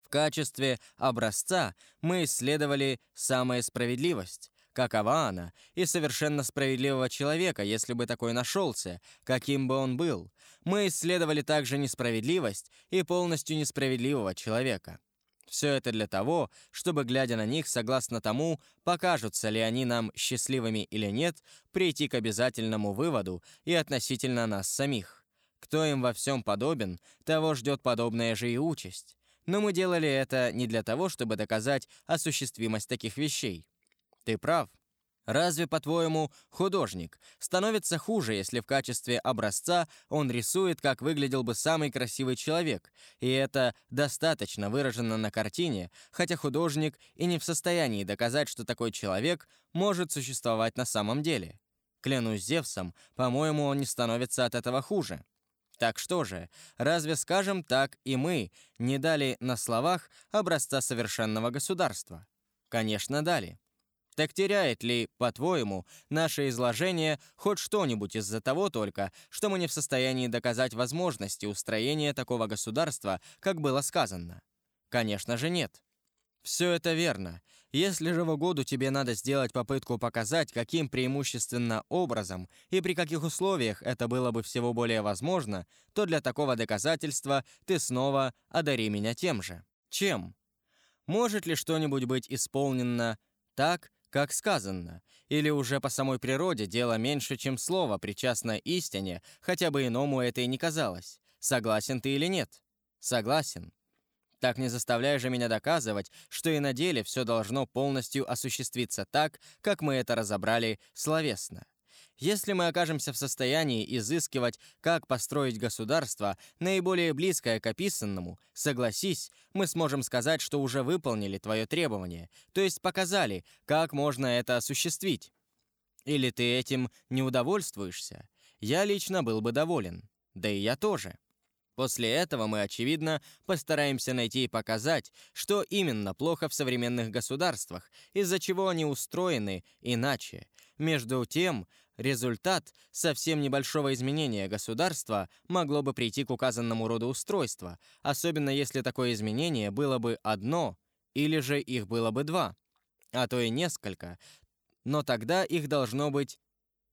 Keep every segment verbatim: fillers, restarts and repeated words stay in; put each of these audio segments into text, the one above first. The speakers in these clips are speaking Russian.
В качестве образца мы исследовали самая справедливость, какова она, и совершенно справедливого человека, если бы такой нашелся, каким бы он был. Мы исследовали также несправедливость и полностью несправедливого человека. Все это для того, чтобы, глядя на них, согласно тому, покажутся ли они нам счастливыми или нет, прийти к обязательному выводу и относительно нас самих. Кто им во всем подобен, того ждет подобная же и участь. Но мы делали это не для того, чтобы доказать осуществимость таких вещей. Ты прав. Разве, по-твоему, художник становится хуже, если в качестве образца он рисует, как выглядел бы самый красивый человек, и это достаточно выражено на картине, хотя художник и не в состоянии доказать, что такой человек может существовать на самом деле? Клянусь Зевсом, по-моему, он не становится от этого хуже. Так что же, разве, скажем так, и мы не дали на словах образца совершенного государства? Конечно, дали. Так теряет ли, по-твоему, наше изложение хоть что-нибудь из-за того только, что мы не в состоянии доказать возможности устроения такого государства, как было сказано? Конечно же нет. Все это верно. Если же в угоду тебе надо сделать попытку показать, каким преимущественно образом и при каких условиях это было бы всего более возможно, то для такого доказательства ты снова одари меня тем же. Чем? Может ли что-нибудь быть исполнено так, как сказано, или уже по самой природе дело меньше, чем слово, причастно истине, хотя бы иному это и не казалось? Согласен ты или нет? Согласен. Так не заставляй же меня доказывать, что и на деле все должно полностью осуществиться так, как мы это разобрали словесно. Если мы окажемся в состоянии изыскивать, как построить государство, наиболее близкое к описанному, согласись, мы сможем сказать, что уже выполнили твое требование, то есть показали, как можно это осуществить. Или ты этим не удовольствуешься? Я лично был бы доволен. Да и я тоже. После этого мы, очевидно, постараемся найти и показать, что именно плохо в современных государствах, из-за чего они устроены иначе. Между тем, результат совсем небольшого изменения государства могло бы прийти к указанному роду устройства, особенно если такое изменение было бы одно, или же их было бы два, а то и несколько, но тогда их должно быть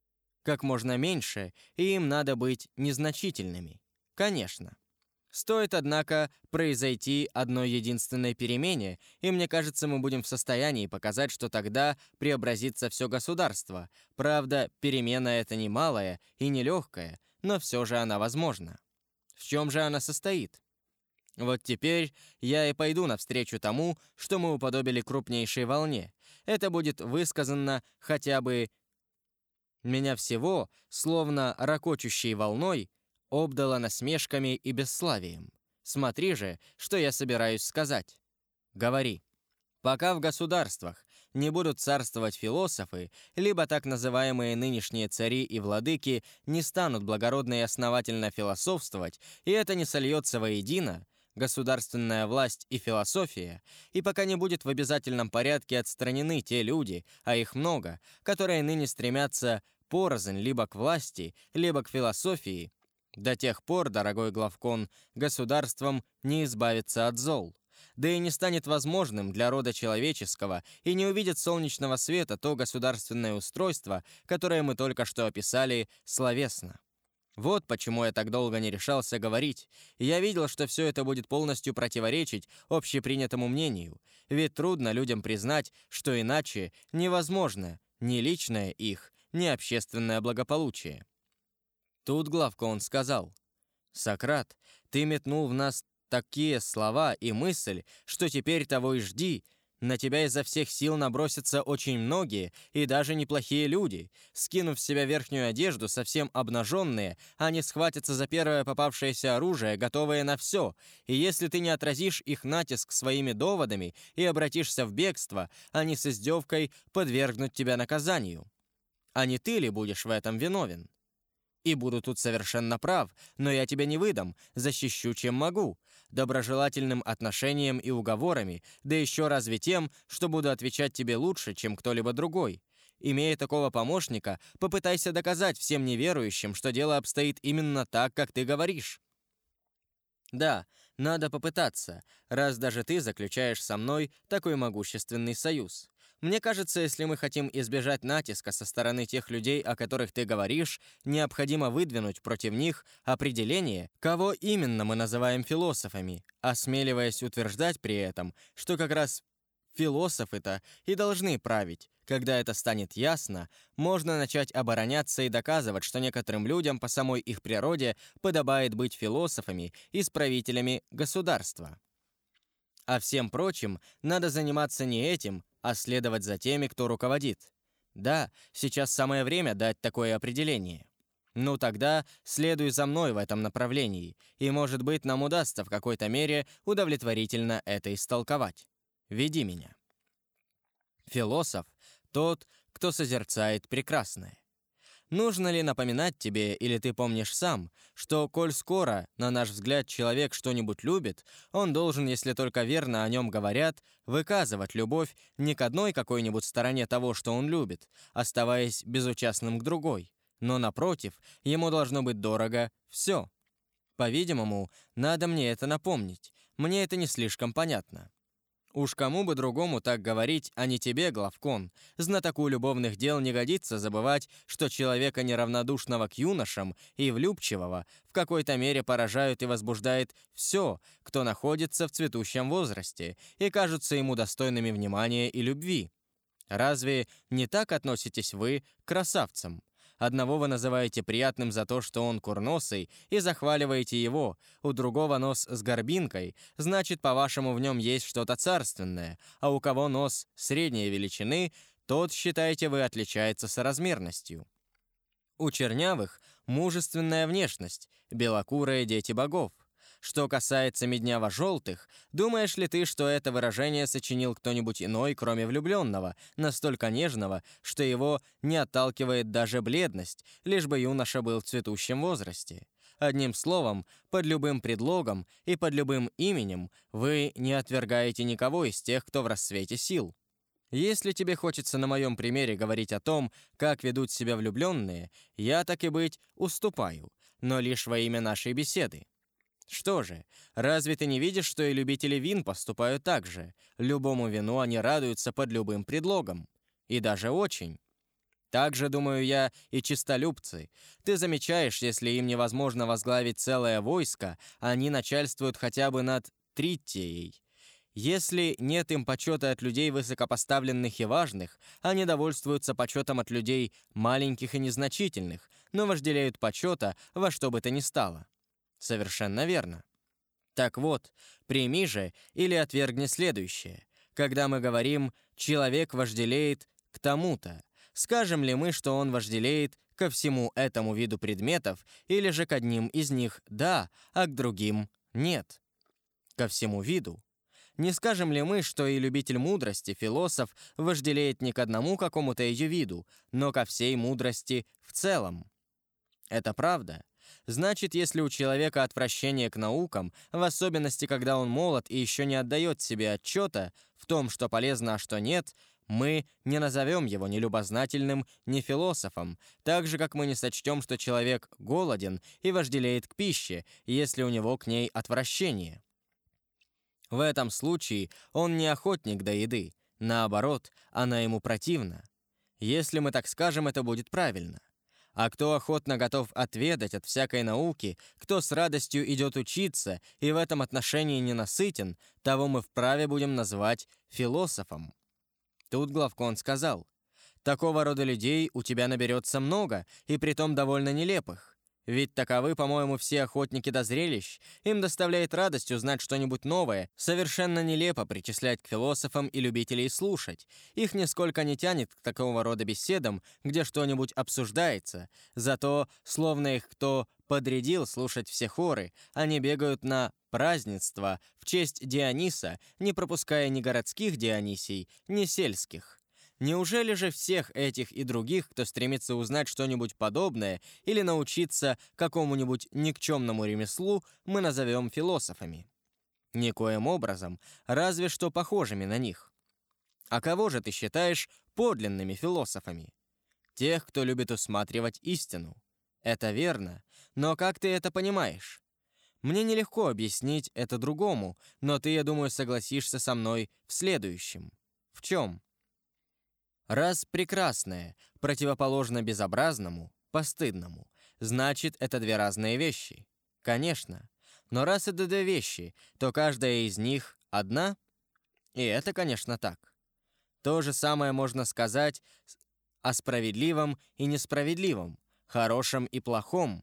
как можно меньше, и им надо быть незначительными. Конечно. Стоит, однако, произойти одной единственной перемене, и мне кажется, мы будем в состоянии показать, что тогда преобразится все государство. Правда, перемена эта не малая и не легкая, но все же она возможна. В чем же она состоит? Вот теперь я и пойду навстречу тому, что мы уподобили крупнейшей волне. Это будет высказано хотя бы меня всего, словно ракочущей волной, обдала насмешками и бесславием. Смотри же, что я собираюсь сказать. Говори. Пока в государствах не будут царствовать философы, либо так называемые нынешние цари и владыки не станут благородно и основательно философствовать, и это не сольется воедино, государственная власть и философия, и пока не будет в обязательном порядке отстранены те люди, а их много, которые ныне стремятся порознь либо к власти, либо к философии, до тех пор, дорогой главкон, государством не избавиться от зол, да и не станет возможным для рода человеческого и не увидит солнечного света то государственное устройство, которое мы только что описали словесно. Вот почему я так долго не решался говорить, и я видел, что все это будет полностью противоречить общепринятому мнению, ведь трудно людям признать, что иначе невозможно ни личное их, ни общественное благополучие. Тут главкон сказал: «Сократ, ты метнул в нас такие слова и мысль, что теперь того и жди. На тебя изо всех сил набросятся очень многие и даже неплохие люди. Скинув с себя верхнюю одежду, совсем обнаженные, они схватятся за первое попавшееся оружие, готовое на все. И если ты не отразишь их натиск своими доводами и обратишься в бегство, они с издевкой подвергнут тебя наказанию. А не ты ли будешь в этом виновен? И буду тут совершенно прав, но я тебя не выдам, защищу, чем могу, доброжелательным отношением и уговорами, да еще разве тем, что буду отвечать тебе лучше, чем кто-либо другой. Имея такого помощника, попытайся доказать всем неверующим, что дело обстоит именно так, как ты говоришь». Да, Надо попытаться, раз даже ты заключаешь со мной такой могущественный союз. Мне кажется, если мы хотим избежать натиска со стороны тех людей, о которых ты говоришь, необходимо выдвинуть против них определение, кого именно мы называем философами, осмеливаясь утверждать при этом, что как раз философы-то и должны править. Когда это станет ясно, можно начать обороняться и доказывать, что некоторым людям по самой их природе подобает быть философами и правителями государства. А всем прочим надо заниматься не этим, а следовать за теми, кто руководит. Да, сейчас самое время дать такое определение. Ну тогда следуй за мной в этом направлении, и, может быть, нам удастся в какой-то мере удовлетворительно это истолковать. Веди меня. Философ — тот, кто созерцает прекрасное. Нужно ли напоминать тебе, или ты помнишь сам, что, коль скоро, на наш взгляд, человек что-нибудь любит, он должен, если только верно о нем говорят, выказывать любовь не к одной какой-нибудь стороне того, что он любит, оставаясь безучастным к другой, но, напротив, ему должно быть дорого все. По-видимому, надо мне это напомнить, мне это не слишком понятно. Уж кому бы другому так говорить, а не тебе, Главкон. Знатоку любовных дел не годится забывать, что человека неравнодушного к юношам и влюбчивого в какой-то мере поражают и возбуждает все, кто находится в цветущем возрасте и кажутся ему достойными внимания и любви. Разве не так относитесь вы к красавцам? Одного вы называете приятным за то, что он курносый, и захваливаете его, у другого нос с горбинкой, значит, по-вашему, в нем есть что-то царственное, а у кого нос средней величины, тот, считаете вы, отличается соразмерностью. У чернявых мужественная внешность, белокурые дети богов. Что касается медняво-желтых, думаешь ли ты, что это выражение сочинил кто-нибудь иной, кроме влюбленного, настолько нежного, что его не отталкивает даже бледность, лишь бы юноша был в цветущем возрасте? Одним словом, под любым предлогом и под любым именем вы не отвергаете никого из тех, кто в расцвете сил. Если тебе хочется на моем примере говорить о том, как ведут себя влюбленные, я, так и быть, уступаю, но лишь во имя нашей беседы. Что же, разве ты не видишь, что и любители вин поступают так же? Любому вину они радуются под любым предлогом. И даже очень. Так же, думаю я, и чистолюбцы. Ты замечаешь, если им невозможно возглавить целое войско, они начальствуют хотя бы над Триттией. Если нет им почета от людей высокопоставленных и важных, они довольствуются почетом от людей маленьких и незначительных, но вожделеют почета во что бы то ни стало. Совершенно верно. Так вот, прими же или отвергни следующее. Когда мы говорим «человек вожделеет к тому-то», скажем ли мы, что он вожделеет ко всему этому виду предметов, или же к одним из них «да», а к другим «нет»? Ко всему виду. Не скажем ли мы, что и любитель мудрости, философ, вожделеет не к одному какому-то ее виду, но ко всей мудрости в целом? Это правда. Значит, если у человека отвращение к наукам, в особенности, когда он молод и еще не отдает себе отчета в том, что полезно, а что нет, мы не назовем его ни любознательным, ни философом, так же, как мы не сочтем, что человек голоден и вожделеет к пище, если у него к ней отвращение. В этом случае он не охотник до еды, наоборот, она ему противна. Если мы так скажем, это будет правильно. А кто охотно готов отведать от всякой науки, кто с радостью идет учиться и в этом отношении ненасытен, того мы вправе будем называть философом. Тут Главкон сказал: «Такого рода людей у тебя наберется много, и притом довольно нелепых. Ведь таковы, по-моему, все охотники до зрелищ. Им доставляет радость узнать что-нибудь новое. Совершенно нелепо причислять к философам и любителей слушать. Их нисколько не тянет к такого рода беседам, где что-нибудь обсуждается. Зато, словно их кто подрядил слушать все хоры, они бегают на празднества в честь Диониса, не пропуская ни городских Дионисий, ни сельских. Неужели же всех этих и других, кто стремится узнать что-нибудь подобное или научиться какому-нибудь никчемному ремеслу, мы назовем философами? Никоим образом, разве что похожими на них. А кого же ты считаешь подлинными философами? Тех, кто любит усматривать истину. Это верно, но как ты это понимаешь? Мне нелегко объяснить это другому, но ты, я думаю, согласишься со мной в следующем. В чем? Раз прекрасное противоположно безобразному, постыдному, значит, это две разные вещи. Конечно. Но раз это две вещи, то каждая из них одна? И это, конечно, так. То же самое можно сказать о справедливом и несправедливом, хорошем и плохом,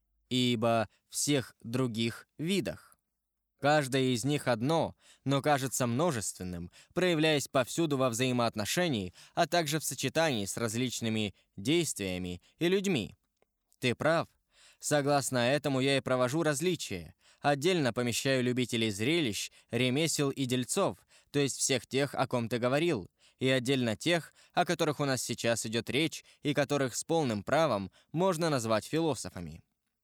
ибо всех других видах. Каждое из них одно, но кажется множественным, проявляясь повсюду во взаимоотношении, а также в сочетании с различными действиями и людьми. Ты прав. Согласно этому я и провожу различия. Отдельно помещаю любителей зрелищ, ремесел и дельцов, то есть всех тех, о ком ты говорил, и отдельно тех, о которых у нас сейчас идет речь и которых с полным правом можно назвать философами.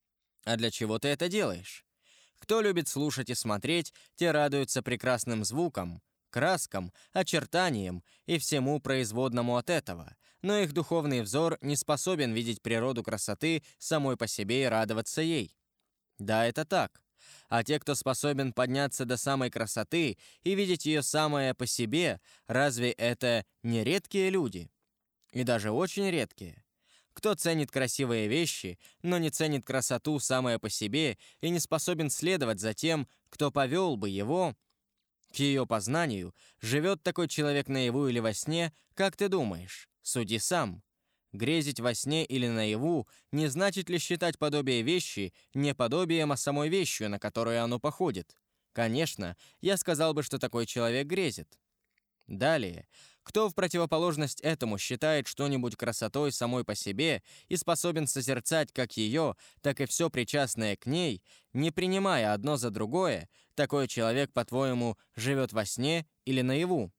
А для чего ты это делаешь? Кто любит слушать и смотреть, те радуются прекрасным звукам, краскам, очертаниям и всему производному от этого, но их духовный взор не способен видеть природу красоты самой по себе и радоваться ей. Да, это так. А те, кто способен подняться до самой красоты и видеть ее самое по себе, разве это не редкие люди? И даже очень редкие. Кто ценит красивые вещи, но не ценит красоту самое по себе и не способен следовать за тем, кто повел бы его к ее познанию, живет такой человек наяву или во сне, как ты думаешь? Суди сам. Грезить во сне или наяву не значит ли считать подобие вещи не подобием, а самой вещью, на которую оно походит? Конечно, я сказал бы, что такой человек грезит. Далее, кто в противоположность этому считает что-нибудь красотой самой по себе и способен созерцать как ее, так и все причастное к ней, не принимая одно за другое, такой человек, по-твоему, живет во сне или наяву?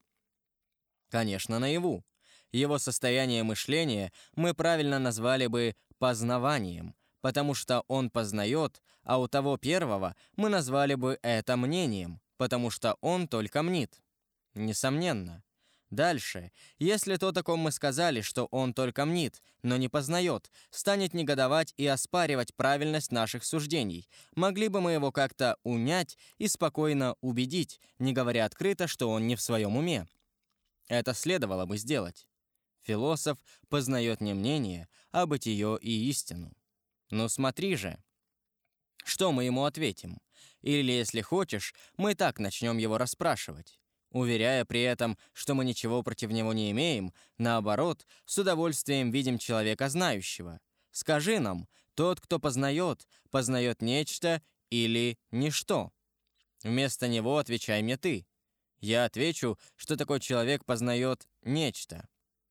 Конечно, наяву. Его состояние мышления мы правильно назвали бы познаванием, потому что он познает, а у того первого мы назвали бы это мнением, потому что он только мнит. Несомненно. Дальше, если тот, о ком мы сказали, что он только мнит, но не познает, станет негодовать и оспаривать правильность наших суждений, могли бы мы его как-то унять и спокойно убедить, не говоря открыто, что он не в своем уме. Это следовало бы сделать. Философ познает не мнение, а бытие и истину. Ну смотри же. Что мы ему ответим? Или, если хочешь, мы так начнем его расспрашивать, уверяя при этом, что мы ничего против него не имеем, наоборот, с удовольствием видим человека знающего. Скажи нам, тот, кто познает, познает нечто или ничто? Вместо него отвечай мне ты. Я отвечу, что такой человек познает нечто.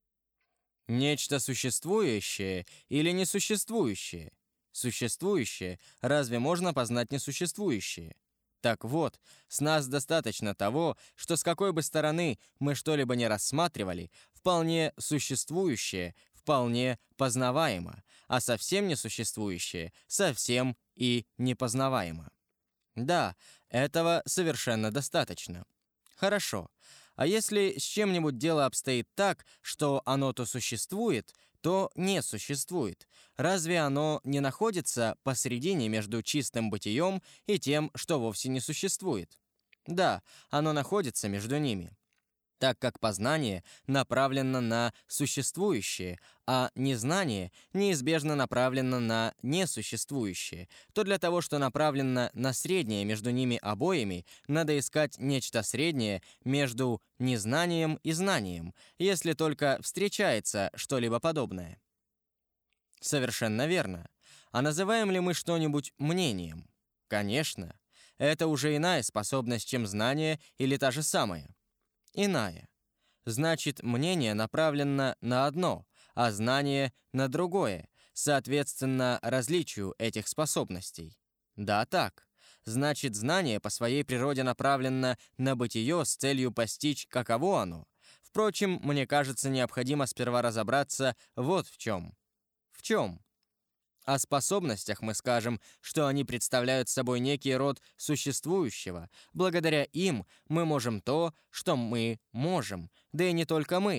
Нечто существующее или несуществующее? Существующее разве можно познать несуществующее? Так вот, с нас достаточно того, что с какой бы стороны мы что-либо не рассматривали, вполне существующее, вполне познаваемо, а совсем несуществующее совсем и непознаваемо. Да, этого совершенно достаточно. Хорошо. А если с чем-нибудь дело обстоит так, что оно то существует, то не существует, разве оно не находится посредине между чистым бытием и тем, что вовсе не существует? Да, оно находится между ними. Так как познание направлено на существующее, а незнание неизбежно направлено на несуществующее, то для того, что направлено на среднее между ними обоими, надо искать нечто среднее между незнанием и знанием, если только встречается что-либо подобное. Совершенно верно. А называем ли мы что-нибудь мнением? Конечно. Это уже иная способность, чем знание или та же самая. Иная. Значит, мнение направлено на одно, а знание — на другое, соответственно, различию этих способностей. Да, так. Значит, знание по своей природе направлено на бытие с целью постичь, каково оно. Впрочем, мне кажется, необходимо сперва разобраться вот в чем. В чем? О способностях мы скажем, что они представляют собой некий род существующего. Благодаря им мы можем то, что мы можем. Да и не только мы,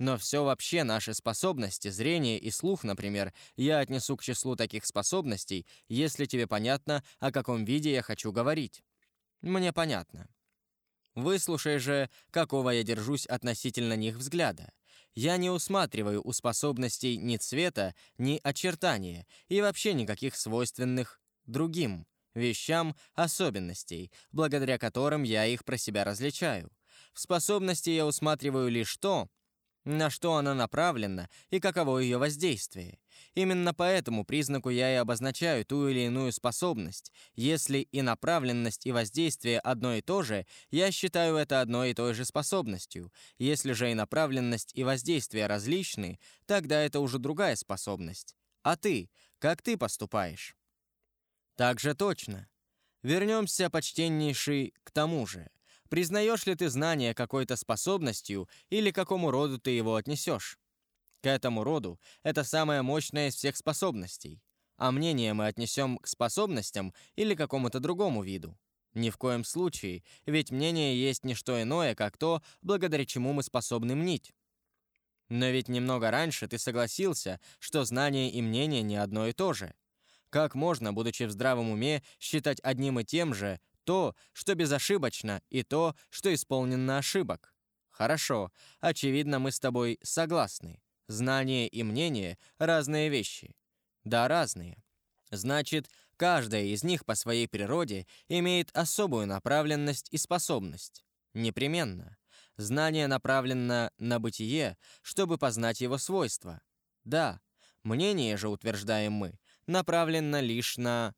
Но все вообще наши способности, зрение и слух, например, я отнесу к числу таких способностей, если тебе понятно, о каком виде я хочу говорить. Мне понятно. Выслушай же, какого я держусь относительно них взгляда. Я не усматриваю у способностей ни цвета, ни очертания и вообще никаких свойственных другим вещам особенностей, благодаря которым я их про себя различаю. В способности я усматриваю лишь то, на что она направлена и каково ее воздействие. Именно по этому признаку я и обозначаю ту или иную способность. Если и направленность, и воздействие одно и то же, я считаю это одной и той же способностью. Если же и направленность, и воздействие различны, тогда это уже другая способность. А ты, как ты поступаешь? Так же точно. Вернемся, почтеннейший, к тому же. Признаешь ли ты знание какой-то способностью или к какому роду ты его отнесешь? К этому роду это самая мощная из всех способностей. А мнение мы отнесем к способностям или какому-то другому виду? Ни в коем случае, ведь мнение есть не что иное, как то, благодаря чему мы способны мнить. Но ведь немного раньше ты согласился, что знание и мнение не одно и то же. Как можно, будучи в здравом уме, считать одним и тем же то, что безошибочно, и то, что исполнено ошибок? Хорошо, очевидно, мы с тобой согласны. Знание и мнение — разные вещи. Да, разные. Значит, каждая из них по своей природе имеет особую направленность и способность. Непременно. Знание направлено на бытие, чтобы познать его свойства. Да, мнение же, утверждаем мы, направлено лишь на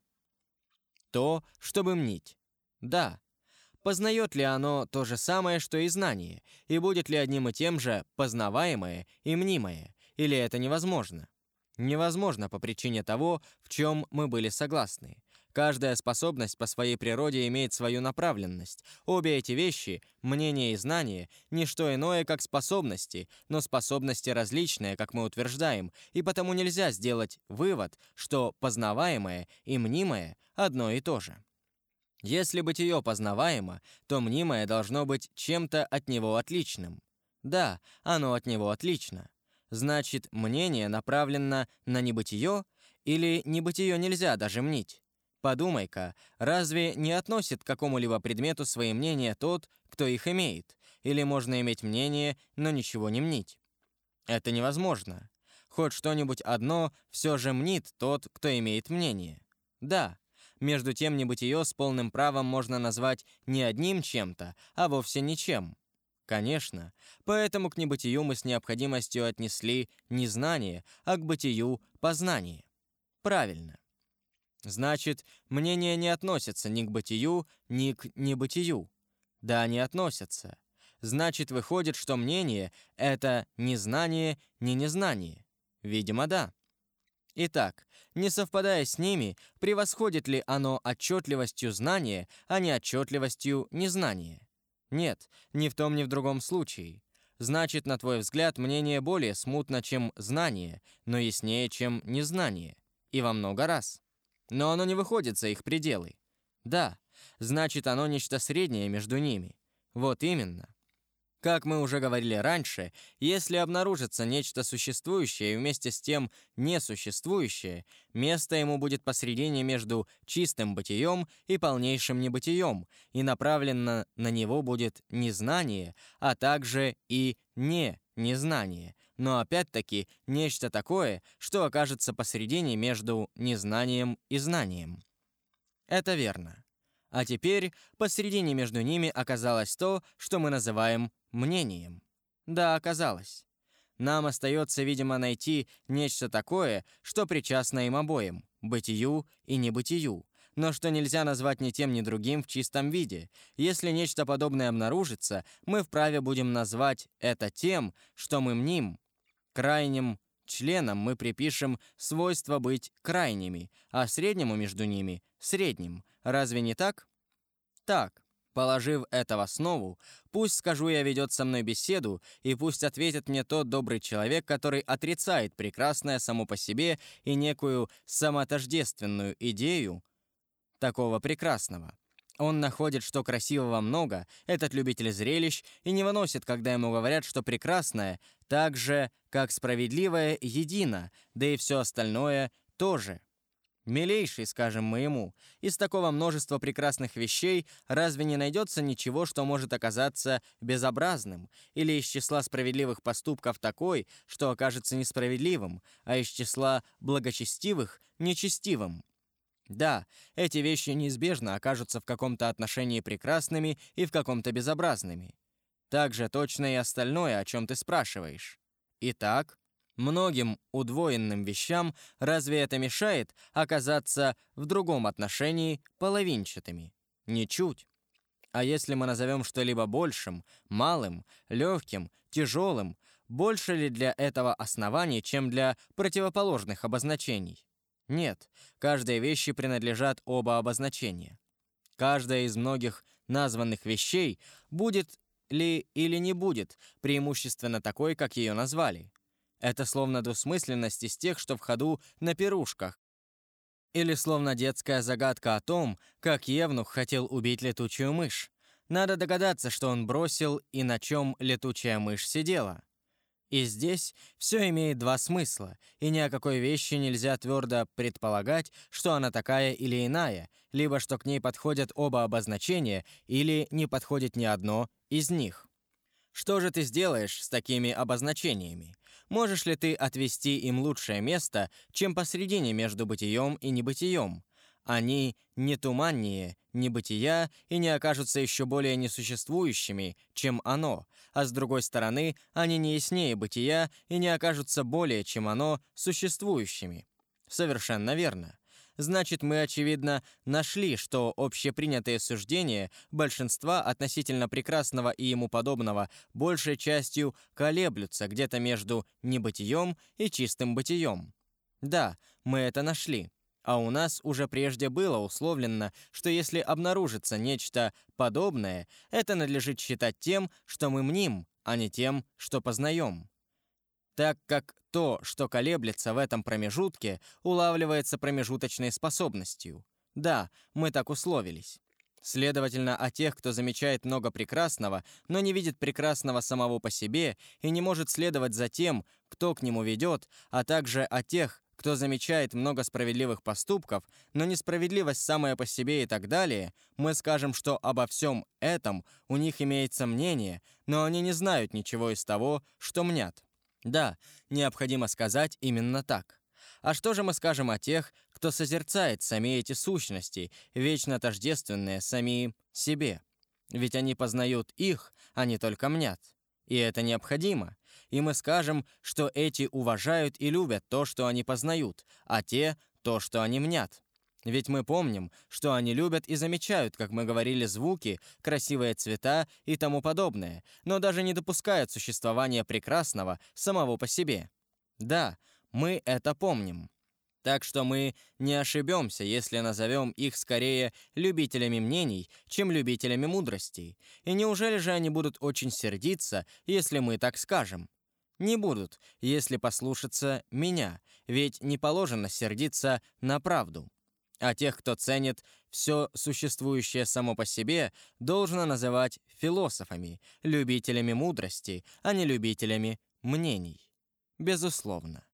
то, чтобы мнить. Да. Познает ли оно то же самое, что и знание, и будет ли одним и тем же познаваемое и мнимое, или это невозможно? Невозможно по причине того, в чем мы были согласны. Каждая способность по своей природе имеет свою направленность. Обе эти вещи, мнение и знание, не что иное, как способности, но способности различные, как мы утверждаем, и потому нельзя сделать вывод, что познаваемое и мнимое одно и то же. Если бытие познаваемо, то мнимое должно быть чем-то от него отличным. Да, оно от него отлично. Значит, мнение направлено на небытие, или небытие нельзя даже мнить? Подумай-ка, разве не относит к какому-либо предмету свои мнения тот, кто их имеет? Или можно иметь мнение, но ничего не мнить? Это невозможно. Хоть что-нибудь одно все же мнит тот, кто имеет мнение. Да. Между тем, небытие с полным правом можно назвать не одним чем-то, а вовсе ничем. Конечно, поэтому к небытию мы с необходимостью отнесли не знание, а к бытию познание. Правильно. Значит, мнения не относятся ни к бытию, ни к небытию. Да, не относятся. Значит, выходит, что мнение — это ни знание, ни незнание. Видимо, да. Итак, не совпадая с ними, превосходит ли оно отчетливостью знания, а не отчетливостью незнания? Нет, ни в том, ни в другом случае. Значит, на твой взгляд, мнение более смутно, чем знание, но яснее, чем незнание. И во много раз. Но оно не выходит за их пределы. Да, значит, оно нечто среднее между ними. Вот именно. Как мы уже говорили раньше, если обнаружится нечто существующее и вместе с тем несуществующее, место ему будет посредине между чистым бытием и полнейшим небытием, и направлено на него будет не знание, а также и не незнание, но опять-таки нечто такое, что окажется посредине между незнанием и знанием. Это верно. А теперь посредине между ними оказалось то, что мы называем мнением. Да, оказалось. Нам остается, видимо, найти нечто такое, что причастно им обоим, бытию и небытию, но что нельзя назвать ни тем, ни другим в чистом виде. Если нечто подобное обнаружится, мы вправе будем назвать это тем, что мы мним. Крайним членам мы припишем свойство быть крайними, а среднему между ними — средним. Разве не так? Так. Положив это в основу, пусть, скажу я, ведет со мной беседу, и пусть ответит мне тот добрый человек, который отрицает прекрасное само по себе и некую самотождественную идею такого прекрасного. Он находит, что красивого много, этот любитель зрелищ, и не выносит, когда ему говорят, что прекрасное, так же, как справедливое, едино, да и все остальное тоже. «Милейший, скажем мы ему, из такого множества прекрасных вещей разве не найдется ничего, что может оказаться безобразным, или из числа справедливых поступков такой, что окажется несправедливым, а из числа благочестивых — нечестивым?» Да, эти вещи неизбежно окажутся в каком-то отношении прекрасными и в каком-то безобразными. Так же точно и остальное, о чем ты спрашиваешь. Итак, многим удвоенным вещам разве это мешает оказаться в другом отношении половинчатыми? Ничуть. А если мы назовем что-либо большим, малым, легким, тяжелым, больше ли для этого оснований, чем для противоположных обозначений? Нет, каждой вещи принадлежат оба обозначения. Каждая из многих названных вещей будет ли или не будет преимущественно такой, как ее назвали. Это словно двусмысленность из тех, что в ходу на пирушках. Или словно детская загадка о том, как Евнух хотел убить летучую мышь. Надо догадаться, что он бросил и на чем летучая мышь сидела. И здесь все имеет два смысла, и ни о какой вещи нельзя твердо предполагать, что она такая или иная, либо что к ней подходят оба обозначения, или не подходит ни одно из них. Что же ты сделаешь с такими обозначениями? Можешь ли ты отвести им лучшее место, чем посредине между бытием и небытием? Они не туманнее небытия и не окажутся еще более несуществующими, чем оно, а с другой стороны, они не яснее бытия и не окажутся более, чем оно, существующими. Совершенно верно. Значит, мы, очевидно, нашли, что общепринятые суждения большинства относительно прекрасного и ему подобного большей частью колеблются где-то между небытием и чистым бытием. Да, мы это нашли. А у нас уже прежде было условлено, что если обнаружится нечто подобное, это надлежит считать тем, что мы мним, а не тем, что познаем. Так как то, что колеблется в этом промежутке, улавливается промежуточной способностью. Да, мы так условились. Следовательно, о тех, кто замечает много прекрасного, но не видит прекрасного самого по себе и не может следовать за тем, кто к нему ведет, а также о тех, кто замечает много справедливых поступков, но несправедливость самая по себе и так далее, мы скажем, что обо всем этом у них имеется мнение, но они не знают ничего из того, что мнят. Да, необходимо сказать именно так. А что же мы скажем о тех, кто созерцает сами эти сущности, вечно тождественные сами себе? Ведь они познают их, а не только мнят. И это необходимо. И мы скажем, что эти уважают и любят то, что они познают, а те — то, что они мнят. Ведь мы помним, что они любят и замечают, как мы говорили, звуки, красивые цвета и тому подобное, но даже не допускают существования прекрасного самого по себе. Да, мы это помним. Так что мы не ошибемся, если назовем их скорее любителями мнений, чем любителями мудрости. И неужели же они будут очень сердиться, если мы так скажем? Не будут, если послушаться меня, ведь не положено сердиться на правду. А тех, кто ценит все существующее само по себе, должно называть философами, любителями мудрости, а не любителями мнений. Безусловно.